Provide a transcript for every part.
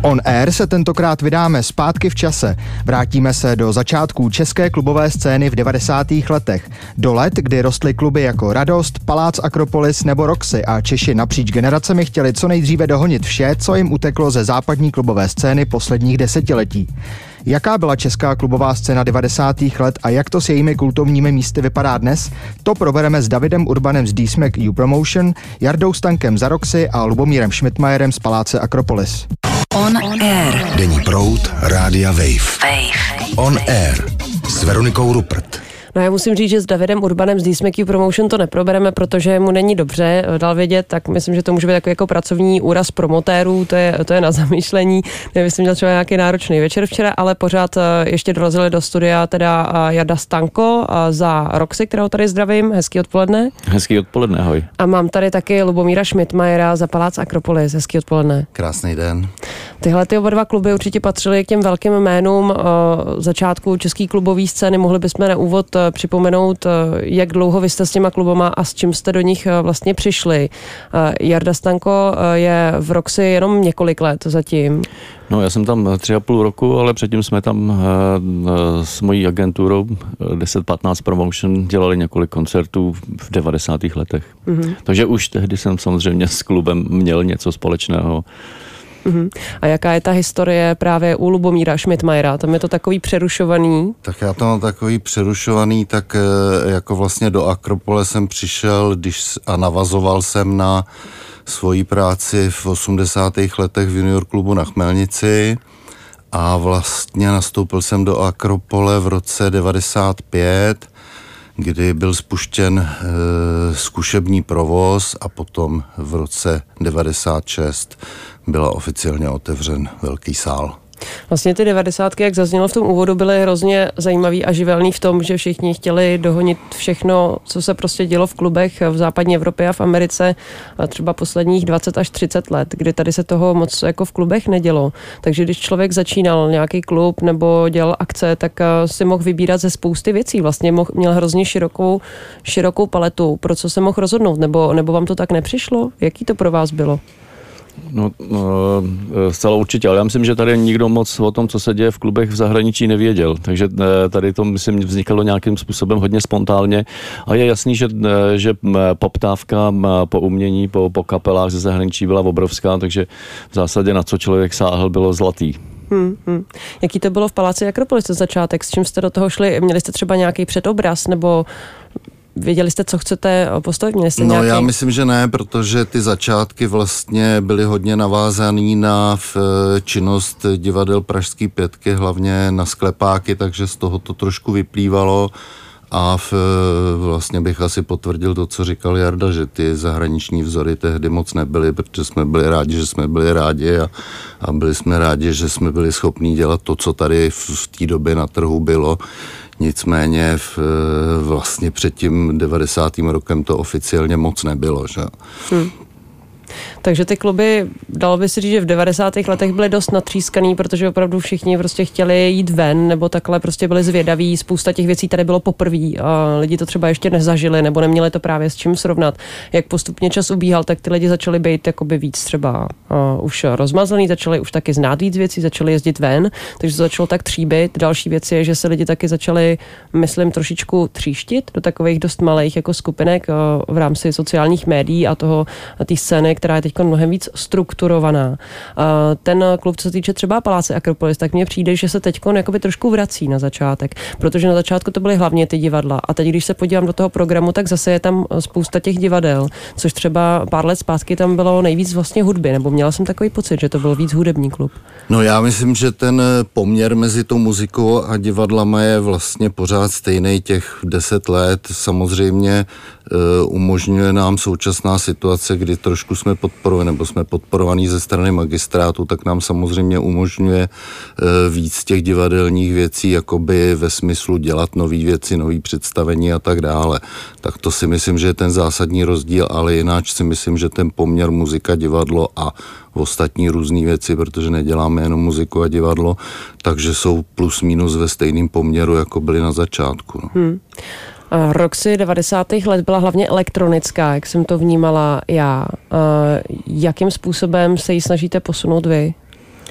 On Air se tentokrát vydáme zpátky v čase. Vrátíme se do začátků české klubové scény v 90. letech. Do let, kdy rostly kluby jako Radost, Palác Akropolis nebo Roxy a Češi napříč generacemi chtěli co nejdříve dohonit vše, co jim uteklo ze západní klubové scény posledních desetiletí. Jaká byla česká klubová scéna 90. let a jak to s jejími kultovními místy vypadá dnes, to probereme s Davidem Urbanem z D-Smack U Promotion, Jardou Stankem za Roxy a Lubomírem Schmidtmayerem z Paláce Akropolis. On Air. Denní proud Rádia Wave. On Air s Veronikou Rupert. No já musím říct, že s Davidem Urbanem z D-Smack U Promotion to neprobereme, protože mu není dobře, dal vědět, tak myslím, že to může být takový jako pracovní úraz promotérů, to je na zamýšlení. Nevím, jestli měl třeba nějaký náročný večer včera, ale pořád ještě dorazili do studia teda Jarda Stanko za Roxy, kterou tady zdravím. Hezký odpoledne. Hezký odpoledne, ahoj. A mám tady taky Lubomíra Schmidtmayera za Palác Akropolis. Hezký odpoledne. Krásný den. Tyhle oba dva kluby určitě patřily k těm velkým jménům začátku české klubové scény. Mohli bychom na úvod připomenout, jak dlouho vy jste s těma klubama a s čím jste do nich vlastně přišli. Jarda Stanko je v Roxy jenom několik let zatím. No já jsem tam 3,5 roku, ale předtím jsme tam s mojí agenturou 10-15 Promotion dělali několik koncertů v 90. letech. Mm-hmm. Takže už tehdy jsem samozřejmě s klubem měl něco společného. A jaká je ta historie právě u Lubomíra Schmidtmayera? Tam je to takový přerušovaný. Tak já to mám takový přerušovaný, tak jako vlastně do Akropole jsem přišel a navazoval jsem na svoji práci v 80. letech v junior klubu na Chmelnici a vlastně nastoupil jsem do Akropole v roce 95, kdy byl spuštěn zkušební provoz a potom v roce 96 byla oficiálně otevřen velký sál. Vlastně ty 90, jak zaznělo v tom úvodu, byly hrozně zajímavý a živelný v tom, že všichni chtěli dohonit všechno, co se prostě dělo v klubech v západní Evropě a v Americe a třeba posledních 20 až 30 let, kdy tady se toho moc jako v klubech nedělo. Takže když člověk začínal nějaký klub nebo dělal akce, tak si mohl vybírat ze spousty věcí. Vlastně měl hrozně širokou paletu, pro co se mohl rozhodnout, nebo vám to tak nepřišlo? Jaký to pro vás bylo? No, zcela určitě, ale já myslím, že tady nikdo moc o tom, co se děje v klubech v zahraničí, nevěděl. Takže tady to, myslím, vznikalo nějakým způsobem hodně spontánně a je jasný, že poptávka po umění, po kapelách ze zahraničí byla obrovská, takže v zásadě na co člověk sáhl, bylo zlatý. Jaký to bylo v Paláci Akropolis začátek? S čím jste do toho šli? Měli jste třeba nějaký předobraz nebo věděli jste, co chcete postavit? Měli jste nějaký... já myslím, že ne, protože ty začátky vlastně byly hodně navázaný na činnost divadel Pražský pětky, hlavně na sklepáky, takže z toho to trošku vyplývalo a vlastně bych asi potvrdil to, co říkal Jarda, že ty zahraniční vzory tehdy moc nebyly, protože jsme byli rádi, že jsme byli rádi a byli jsme rádi, že jsme byli schopní dělat to, co tady v té době na trhu bylo. Nicméně vlastně před tím 90. rokem to oficiálně moc nebylo, že? Takže ty kluby, dalo by se říct, že v 90. letech byly dost natřískaný, protože opravdu všichni prostě chtěli jít ven, nebo takhle prostě byli zvědaví, spousta těch věcí tady bylo poprvé a lidi to třeba ještě nezažili, nebo neměli to právě s čím srovnat. Jak postupně čas ubíhal, tak ty lidi začali být jakoby víc třeba už rozmazaný, začali už taky znát víc věcí, začali jezdit ven, takže to začalo tak tříbit. Další věc je, že se lidi taky začali, myslím, trošičku tříštit do takových dost malých jako skupinek v rámci sociálních médií a té scény, která je teď mnohem víc strukturovaná. Ten klub, co se týče třeba Paláce Akropolis, tak mně přijde, že se teď jakoby trošku vrací na začátek, protože na začátku to byly hlavně ty divadla a teď, když se podívám do toho programu, tak zase je tam spousta těch divadel, což třeba pár let zpátky tam bylo nejvíc vlastně hudby, nebo měla jsem takový pocit, že to byl víc hudební klub. No já myslím, že ten poměr mezi tou muzikou a divadlama je vlastně pořád stejný těch 10 let. Samozřejmě umožňuje nám současná situace, kdy trošku jsme podporovaní ze strany magistrátu, tak nám samozřejmě umožňuje víc těch divadelních věcí, jakoby ve smyslu dělat nové věci, nové představení a tak dále. Tak to si myslím, že je ten zásadní rozdíl, ale jinak si myslím, že ten poměr muzika, divadlo a ostatní různé věci, protože neděláme jenom muziku a divadlo, takže jsou plus minus ve stejném poměru, jako byly na začátku. No. Roxy 90. let byla hlavně elektronická, jak jsem to vnímala já. Jakým způsobem se ji snažíte posunout vy?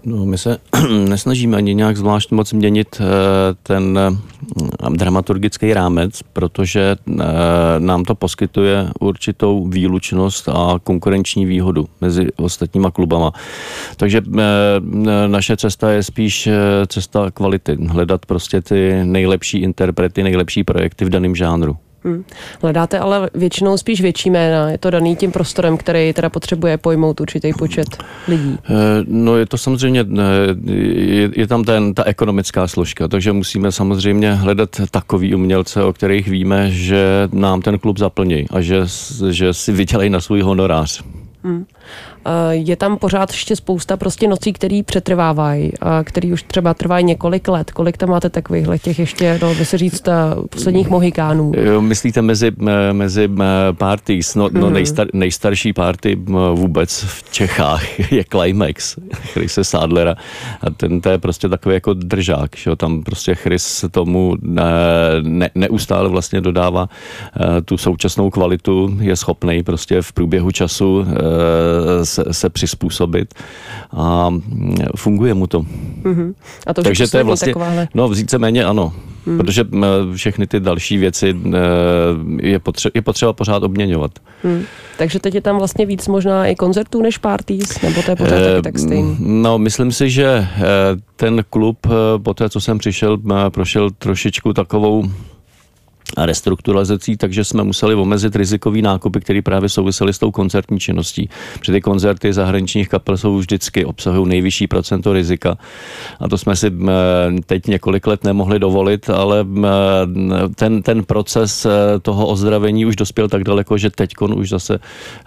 No, my se nesnažíme ani nějak zvlášť moc měnit ten dramaturgický rámec, protože nám to poskytuje určitou výlučnost a konkurenční výhodu mezi ostatníma klubama. Takže naše cesta je spíš cesta kvality. Hledat prostě ty nejlepší interprety, nejlepší projekty v daném žánru. Hledáte ale většinou spíš větší jména. Je to daný tím prostorem, který teda potřebuje pojmout určitý počet lidí? No je to samozřejmě, je tam ta ekonomická složka, takže musíme samozřejmě hledat takový umělce, o kterých víme, že nám ten klub zaplní a že si vydělají na svůj honorář. Je tam pořád ještě spousta prostě nocí, který přetrvávají, který už třeba trvají několik let. Kolik tam máte takovýchhle těch ještě, dalo by se říct, posledních mohikánů? Myslíte mezi parties? No, nejstarší party vůbec v Čechách je Climax, Chrise Sadlera. A to je prostě takový jako držák. Že? Tam prostě Chris tomu neustále vlastně dodává tu současnou kvalitu, je schopný prostě v průběhu času se přizpůsobit a funguje mu to. A to takže to je vlastně, takováhle... no víceméně ano, protože všechny ty další věci je potřeba pořád obměňovat. Takže teď je tam vlastně víc možná i koncertů než parties, nebo to je pořád taky tak stejný? No, myslím si, že ten klub po té, co jsem přišel, prošel trošičku takovou restrukturalizací, takže jsme museli omezit rizikový nákupy, které právě souvisely s tou koncertní činností. Protože ty koncerty zahraničních kapel jsou vždycky obsahují nejvyšší procento rizika. A to jsme si teď několik let nemohli dovolit, ale ten proces toho ozdravení už dospěl tak daleko, že teďkon už zase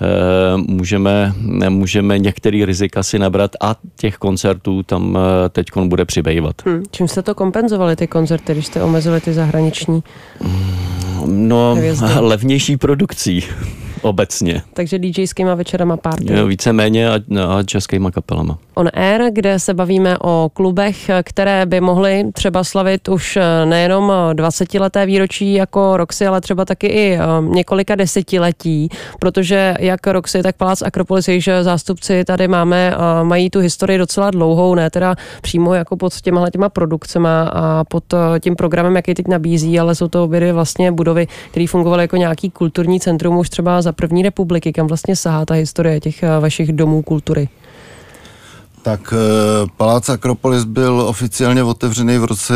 můžeme některé rizika si nabrat a těch koncertů tam teďkon bude přibývat. Čím jste to kompenzovali, ty koncerty, když jste omezili ty zahraniční? No, levnější produkcí obecně. Takže DJskýma večerama party. Víceméně a českýma kapelama. On Air, kde se bavíme o klubech, které by mohly třeba slavit už nejenom 20leté výročí jako Roxy, ale třeba taky i několika desetiletí, protože jak Roxy, tak Palác Akropolis, jejichž zástupci tady máme, mají tu historii docela dlouhou, ne teda přímo jako pod těma produkcema a pod tím programem, jaký teď nabízí, ale jsou to obě vlastně budovy, které fungovaly jako nějaký kulturní centrum už třeba za první republiky, kam vlastně sahá ta historie těch vašich domů kultury. Tak Palác Akropolis byl oficiálně otevřený v roce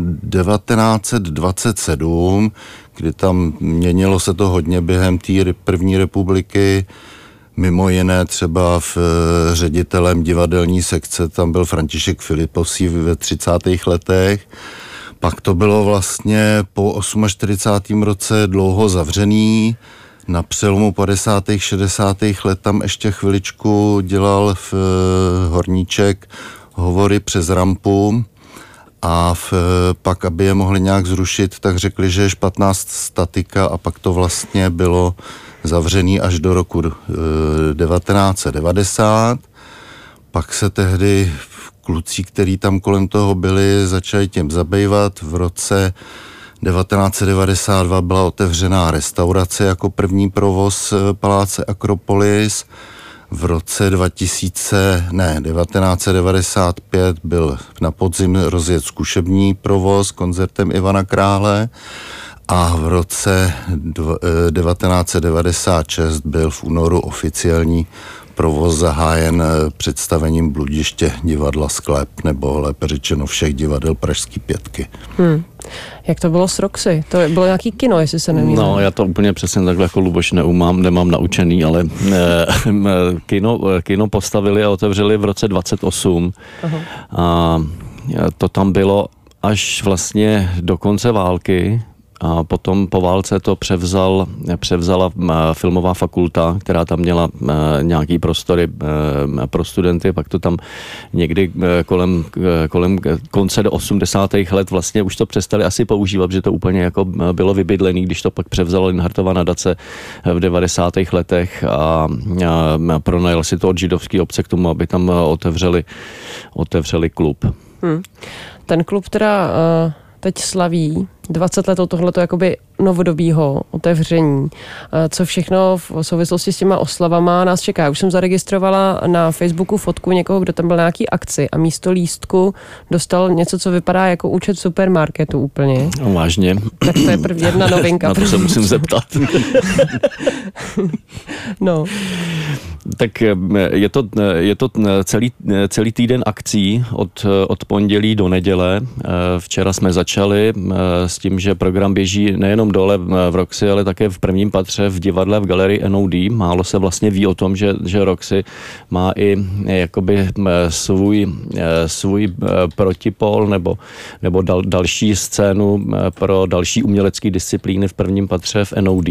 1927, kdy tam měnilo se to hodně během té první republiky. Mimo jiné třeba ředitelem divadelní sekce tam byl František Filipovský ve 30. letech. Pak to bylo vlastně po 48. roce dlouho zavřený. Na přelomu 50. 60. let tam ještě chviličku dělal v Horníček hovory přes rampu a pak, aby je mohli nějak zrušit, tak řekli, že je špatná statika a pak to vlastně bylo zavřený až do roku 1990. Pak se tehdy kluci, který tam kolem toho byli, začali tím zabývat. V roce 1992 byla otevřená restaurace jako první provoz Paláce Akropolis. V roce 1995 byl na podzim rozjet zkušební provoz koncertem Ivana Krále a v roce 1996 byl v únoru oficiální provoz zahájen představením Bludiště divadla Sklep, nebo lépe řečeno všech divadel Pražský pětky. Jak to bylo s Roxy? To bylo nějaký kino, jestli se nemýlím. No, já to úplně přesně takhle jako Luboš nemám naučený, ale kino postavili a otevřeli v roce 28. Aha. A to tam bylo až vlastně do konce války. A potom po válce to převzala filmová fakulta, která tam měla nějaký prostory pro studenty, pak to tam někdy kolem konce do 80. let vlastně už to přestali asi používat, že to úplně jako bylo vybydlený, když to pak převzalo Linhartova nadace v 90. letech a pronajal si to od židovské obce k tomu, aby tam otevřeli klub. Ten klub teda teď slaví 20 let od tohleto jakoby novodobího otevření. Co všechno v souvislosti s těma oslavama nás čeká. Už jsem zaregistrovala na Facebooku fotku někoho, kdo tam byl na nějaký akci a místo lístku dostal něco, co vypadá jako účet supermarketu úplně. No, vážně. Tak to je jedna novinka. Na to se musím zeptat. No. Tak je to celý týden akcí od pondělí do neděle. Včera jsme začali s tím, že program běží nejenom dole v Roxy, ale také v prvním patře v divadle v galerii NOD. Málo se vlastně ví o tom, že Roxy má i jakoby svůj protipol nebo další scénu pro další umělecké disciplíny v prvním patře v NOD.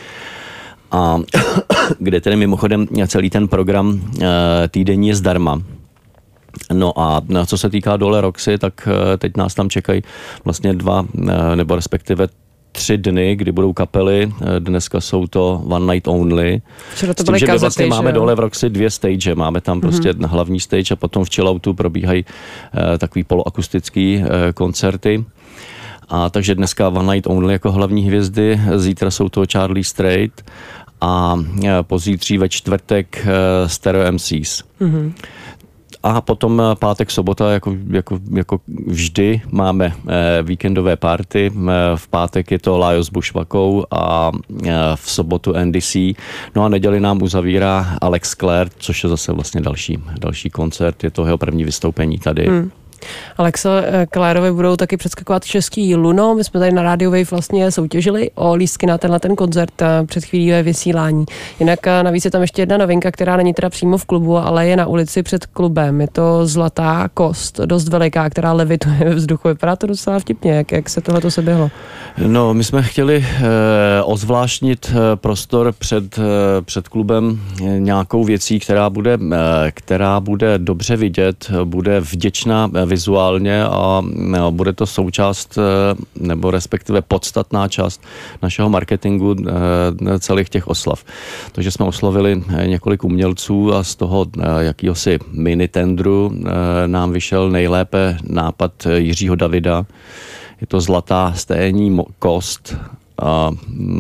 A kde tedy mimochodem celý ten program týdenní je zdarma. No a co se týká dole Roxy, tak teď nás tam čekají vlastně 2 nebo respektive 3 dny, kdy budou kapely. Dneska jsou to One Night Only. Včera to s tím, byly že my kazety, vlastně máme dole v Roxy 2 stage. Máme tam prostě hlavní stage a potom v chilloutu probíhají takový poloakustický koncerty. A takže dneska One Night Only jako hlavní hvězdy, zítra jsou to Charlie Straight a pozítří ve čtvrtek Stereo MCs. Mm-hmm. A potom pátek, sobota, jako vždy, máme víkendové party. V pátek je to Lajos s Bushwackou a v sobotu NDC. No a neděli nám uzavírá Alex Clare, což je zase vlastně další koncert. Je to jeho první vystoupení tady. Alexa Clarovi budou taky předskakovat český Luno. My jsme tady na Radio Wave vlastně soutěžili o lístky na ten koncert před chvílí ve vysílání. Jinak navíc je tam ještě jedna novinka, která není teda přímo v klubu, ale je na ulici před klubem. Je to zlatá kost, dost veliká, která levituje ve vzduchu. Vypadá to docela vtipně, jak se tohleto seběhlo. No, my jsme chtěli ozvláštnit prostor před klubem nějakou věcí, která bude dobře vidět, bude vděčná vizuálně a bude to součást nebo respektive podstatná část našeho marketingu celých těch oslav. Takže jsme oslovili několik umělců a z toho jakýhosi mini tendru nám vyšel nejlépe nápad Jiřího Davida. Je to zlatá sténní kost. A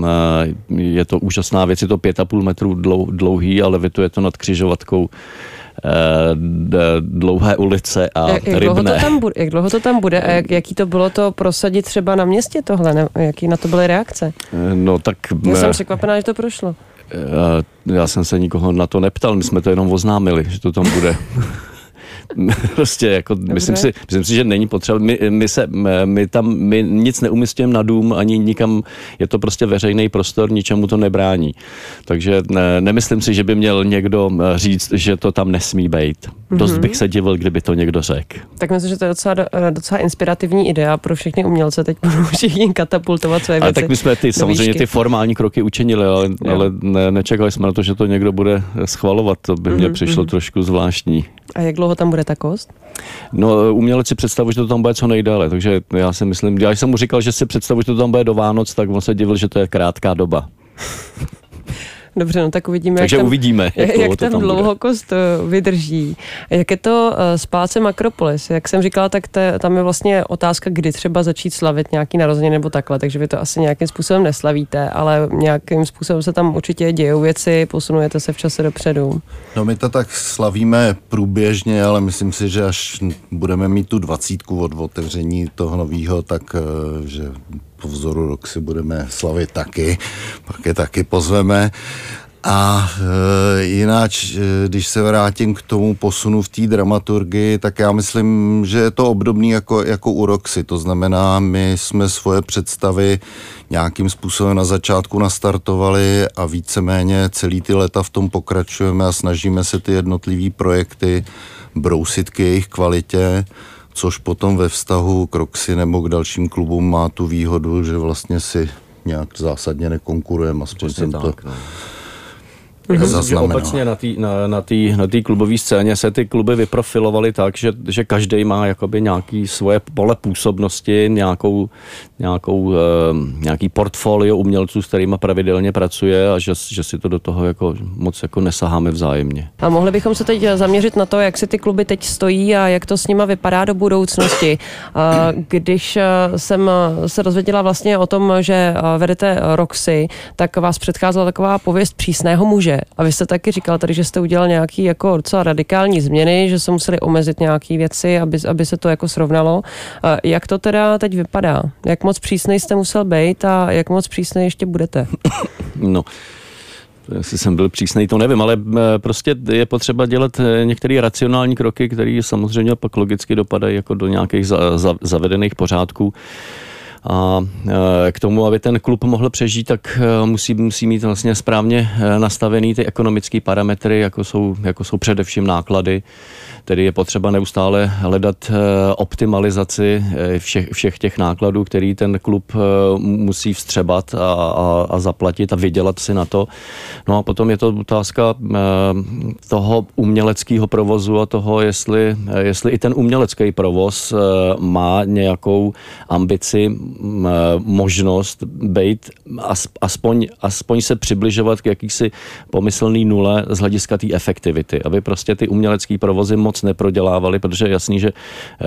je to úžasná věc, je to 5,5 metru dlouhý, ale levituje to nad křižovatkou dlouhé ulice a Rybné. Jak dlouho to tam bude a jaký to bylo to prosadit třeba na městě tohle? Jaký na to byly reakce? No tak... Já jsem překvapená, že to prošlo. Já jsem se nikoho na to neptal, my jsme to jenom oznámili, že to tam bude. Prostě jako myslím si, že není potřeba. My nic neumístujeme na dům ani nikam, je to prostě veřejný prostor, ničemu to nebrání. Takže nemyslím si, že by měl někdo říct, že to tam nesmí být. Dost bych se divil, kdyby to někdo řekl. Tak myslím, že to je docela inspirativní idea pro všechny umělce. Teď budou všichni katapultovat své věci. Ale tak my jsme samozřejmě ty formální kroky učinili, ale nečekali jsme na to, že to někdo bude schvalovat. To by mně přišlo trošku zvláštní. A jak dlouho tam bude ta kost? No, umělec si představuje, že to tam bude co nejdále, takže já si myslím, já jsem mu říkal, že si představuje, že to tam bude do Vánoc, tak on se divil, že to je krátká doba. Dobře, no tak uvidíme, takže uvidíme, jak ten dlouhokost vydrží. Jak je to s Palácem Akropolis? Jak jsem říkala, tak tam je vlastně otázka, kdy třeba začít slavit nějaký narozeniny nebo takhle, takže vy to asi nějakým způsobem neslavíte, ale nějakým způsobem se tam určitě dějou věci, posunujete se v čase dopředu. No my to tak slavíme průběžně, ale myslím si, že až budeme mít tu 20 od otevření toho novýho, tak že po vzoru Roxy budeme slavit taky, pak je taky pozveme. A jinak, když se vrátím k tomu posunu v té dramaturgii, tak já myslím, že je to obdobný jako u Roxy. To znamená, my jsme svoje představy nějakým způsobem na začátku nastartovali a víceméně celý ty léta v tom pokračujeme a snažíme se ty jednotlivý projekty brousit k jejich kvalitě, což potom ve vztahu k Roxy nebo k dalším klubům má tu výhodu, že vlastně si nějak zásadně nekonkurujeme. Aspoň jsem to... zaznamenala. Obecně na té klubové scéně se ty kluby vyprofilovaly tak, že každý má jakoby nějaký svoje pole působnosti, nějaký portfolio umělců, s kterýma pravidelně pracuje a že si to do toho jako moc jako nesaháme vzájemně. A mohli bychom se teď zaměřit na to, jak si ty kluby teď stojí a jak to s nima vypadá do budoucnosti. Když jsem se dozvěděla vlastně o tom, že vedete Roxy, tak vás předcházela taková pověst přísného muže. A vy jste taky říkal tady, že jste udělal nějaký jako docela radikální změny, že se museli omezit nějaké věci, aby se to jako srovnalo. Jak to teda teď vypadá? Jak moc přísnej jste musel být a jak moc přísnej ještě budete? No, jestli jsem byl přísnej, to nevím, ale prostě je potřeba dělat některé racionální kroky, které samozřejmě pak logicky dopadají jako do nějakých zavedených pořádků. A k tomu, aby ten klub mohl přežít, tak musí mít vlastně správně nastavený ty ekonomické parametry, jako jsou především náklady. Tedy je potřeba neustále hledat optimalizaci všech těch nákladů, který ten klub musí vstřebat a zaplatit a vydělat si na to. No a potom je to otázka toho uměleckého provozu a toho, jestli i ten umělecký provoz má nějakou ambici, možnost být aspoň se přibližovat k jakýsi pomyslný nule z hlediska té efektivity, aby prostě ty umělecký provozy moc neprodělávali, protože je jasný, že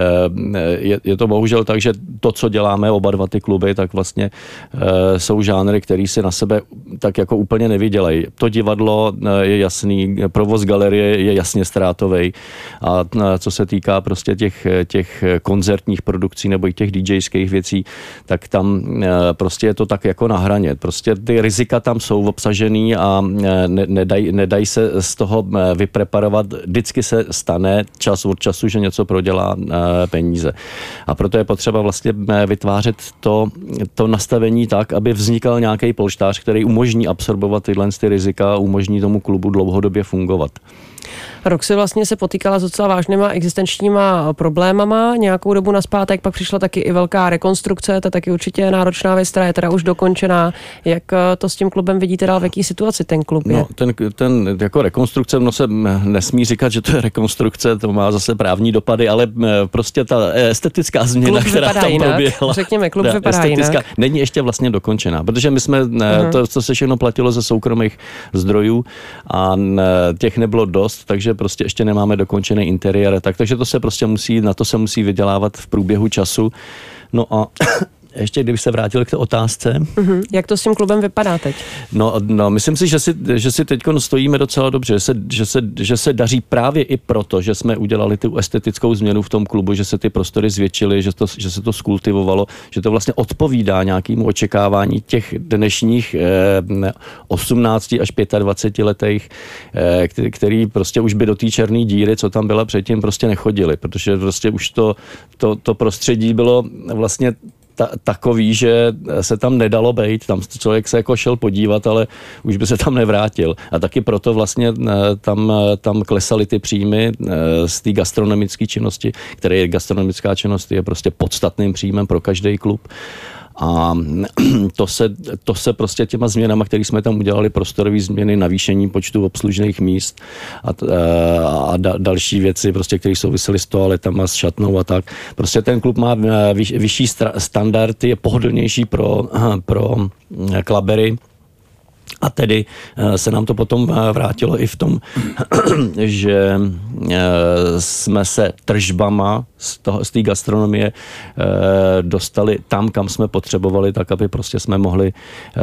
je to bohužel tak, že to, co děláme oba dva ty kluby, tak vlastně jsou žánry, který si na sebe tak jako úplně nevydělají. To divadlo je jasný, provoz galerie je jasně ztrátovej a co se týká prostě těch koncertních produkcí nebo i těch DJských věcí, tak tam prostě je to tak jako na hraně. Prostě ty rizika tam jsou obsažený a nedají se z toho vypreparovat. Vždycky se stane čas od času, že něco prodělá peníze. A proto je potřeba vlastně vytvářet to nastavení tak, aby vznikal nějaký polštář, který umožní absorbovat tyhle rizika a umožní tomu klubu dlouhodobě fungovat. Roxy vlastně se potýkala s docela vážnýma existenčníma problémama. Nějakou dobu nazpátek pak přišla taky i velká rekonstrukce, to je taky určitě náročná věc, která je teda už dokončená. Jak to s tím klubem vidíte dál, v jaký situaci ten klub je? No, ten jako rekonstrukce, se nesmí říkat, že to je rekonstrukce, to má zase právní dopady, ale prostě ta estetická změna, která tam proběhla. Řekněme, klub vypadá jinak. Není ještě vlastně dokončená, protože my jsme, to se všechno platilo ze soukromých zdrojů a těch nebylo dost, takže prostě ještě nemáme dokončený interiér, takže to se prostě na to se musí vydělávat v průběhu času. No a ještě kdybych se vrátil k té otázce. Jak to s tím klubem vypadá teď? No, myslím si, že si teď stojíme docela dobře, že se daří právě i proto, že jsme udělali tu estetickou změnu v tom klubu, že se ty prostory zvětšily, že se to skultivovalo, že to vlastně odpovídá nějakému očekávání těch dnešních 18 až 25 letech, který prostě už by do té černé díry, co tam byla předtím, prostě nechodili, protože prostě už to prostředí bylo vlastně takový, že se tam nedalo bejt, tam člověk se jako šel podívat, ale už by se tam nevrátil. A taky proto vlastně tam klesaly ty příjmy z té gastronomické činnosti, které je gastronomická činnost, je prostě podstatným příjmem pro každý klub. A to se prostě těma změnama, které jsme tam udělali, prostorové změny, navýšení počtu obslužných míst a další věci, prostě, které souvisely s toaletama, s šatnou a tak. Prostě ten klub má vyšší standardy, je pohodlnější pro klabery. A tedy se nám to potom vrátilo i v tom, že jsme se tržbama z té gastronomie dostali tam, kam jsme potřebovali, tak aby prostě jsme mohli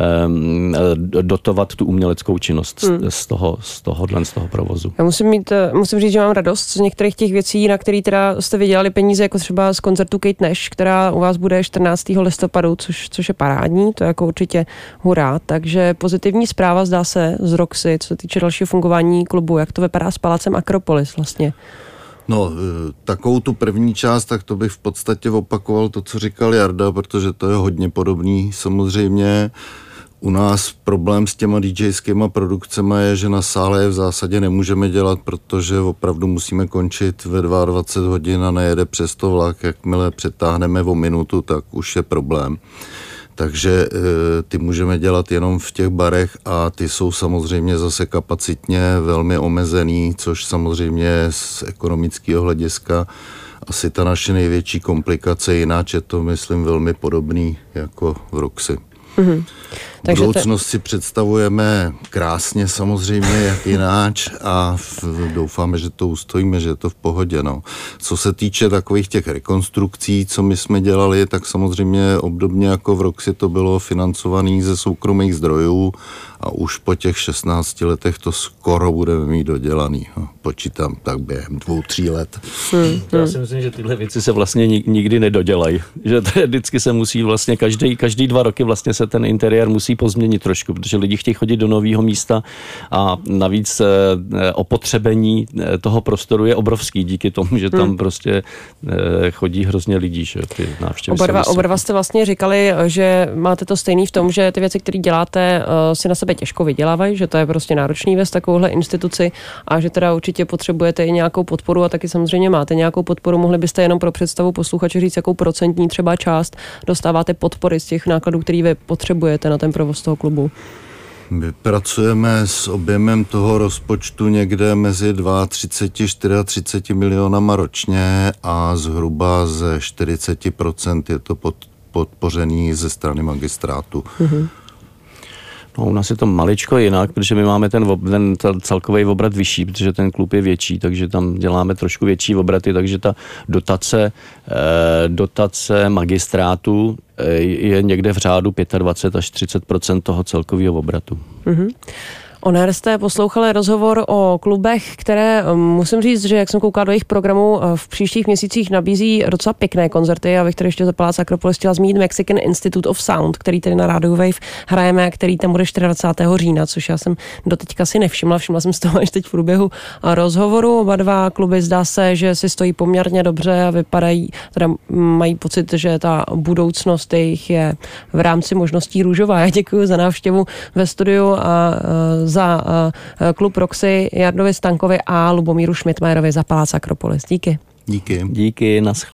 dotovat tu uměleckou činnost z toho provozu. Já musím říct, že mám radost z některých těch věcí, na které teda jste vydělali peníze, jako třeba z koncertu Kate Nash, která u vás bude 14. listopadu, což je parádní, to je jako určitě hurá, takže pozitivní zpráva zdá se z Roxy, co se týče dalšího fungování klubu. Jak to vypadá s Palácem Akropolis vlastně? No, takovou tu první část, tak to bych v podstatě opakoval to, co říkal Jarda, protože to je hodně podobný. Samozřejmě u nás problém s těma DJskýma produkcemi je, že na sále je v zásadě nemůžeme dělat, protože opravdu musíme končit ve 22 hodin a nejede přes to vlak. Jakmile přetáhneme o minutu, tak už je problém. Takže ty můžeme dělat jenom v těch barech a ty jsou samozřejmě zase kapacitně velmi omezený, což samozřejmě z ekonomického hlediska asi ta naše největší komplikace, jinak je to, myslím, velmi podobný jako v Roxy. Mm-hmm. Takže budoucnost si představujeme krásně samozřejmě, jak jináč a doufáme, že to ustojíme, že je to v pohodě. No. Co se týče takových těch rekonstrukcí, co my jsme dělali, tak samozřejmě obdobně jako v Roxy to bylo financované ze soukromých zdrojů a už po těch 16 letech to skoro budeme mít dodělaný. No, počítám tak během 2-3 let. Já si myslím, že tyhle věci se vlastně nikdy nedodělají. Že to vždycky se musí vlastně každý 2 roky vlastně se ten interiér musí pozměnit trošku, protože lidi chtějí chodit do nového místa a navíc opotřebení toho prostoru je obrovský díky tomu, že tam prostě chodí hrozně lidí, že ty návštěvy. Oba dva jste vlastně říkali, že máte to stejný v tom, že ty věci, které děláte, si na sebe těžko vydělávají, že to je prostě náročný vést takovouhle instituci a že teda určitě potřebujete i nějakou podporu a taky samozřejmě máte nějakou podporu. Mohli byste jenom pro představu posluchače říct, jakou procentní třeba část dostáváte podpory z těch nákladů, který vy potřebujete na ten provoz toho klubu? My pracujeme s objemem toho rozpočtu někde mezi 32-34 milionama ročně a zhruba ze 40% je to podpořený ze strany magistrátu. Mm-hmm. No, u nás je to maličko jinak, protože my máme ten celkový obrat vyšší, protože ten klub je větší, takže tam děláme trošku větší obraty, takže ta dotace magistrátu je někde v řádu 25 až 30% toho celkového obratu. Mm-hmm. On Air jste poslouchali rozhovor o klubech, které musím říct, že jak jsem koukala do jejich programu, v příštích měsících nabízí docela pěkné koncerty. Já bych tady ještě za Palác Akropolis chtěla zmínit Mexican Institute of Sound, který tady na Radio Wave hrajeme a který tam bude 24. října, což já jsem doteďka si nevšimla. Všimla jsem z toho až teď v průběhu rozhovoru. Oba dva kluby zdá se, že si stojí poměrně dobře a vypadají, teda mají pocit, že ta budoucnost jejich je v rámci možností růžová. Já děkuji za návštěvu ve studiu a za klub Roxy Jardovi Stankovi a Lubomíru Šmidtmajerovi za Palác Akropolis. Díky. Díky. Díky, naschle.